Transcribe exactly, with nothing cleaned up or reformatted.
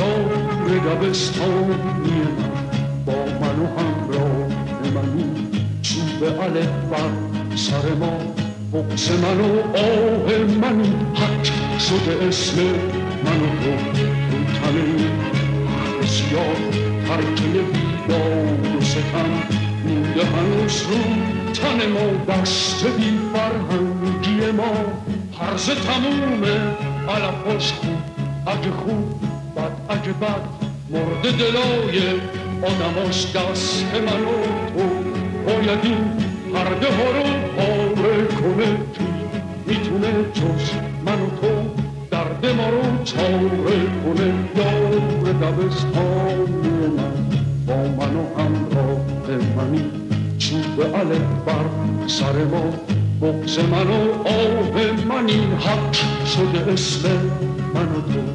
یار دبستانی من با من و همراه منی، چوب الف بر سر ما بغض من و آه منی، حق شده اسم من و تو رو تنه بسیار ترکه بیداد و ستم مونده هنوز رو تن ما، دست بی فرهنگی ما هرز تمومه علفاش خوب اگه خوب بد اگه بد مرد دلای آدماش دست من و تو باید این پرده ها رو پاره کنه، کی میتونه جز من و تو درد ما رو چاره کنه، یار دبستانی من با من و همراه منی، چوب الف بر سر ما بغض من و آه منی، حق شده اسم من و تو